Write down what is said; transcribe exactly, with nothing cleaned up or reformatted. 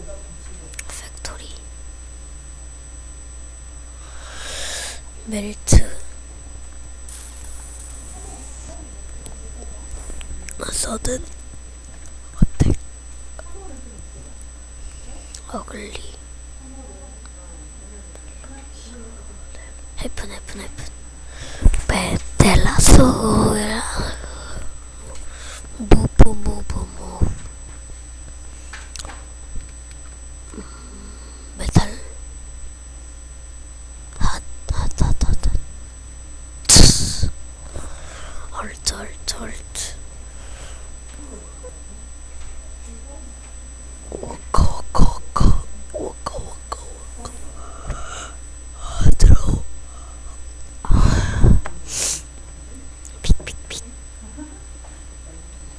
팩토리 멜트 서든 어택 어글리 해픈 해픈 해픈 베텔라소라 무브 무브 무브 메탈 핫핫핫핫 헐트 헐트 헐트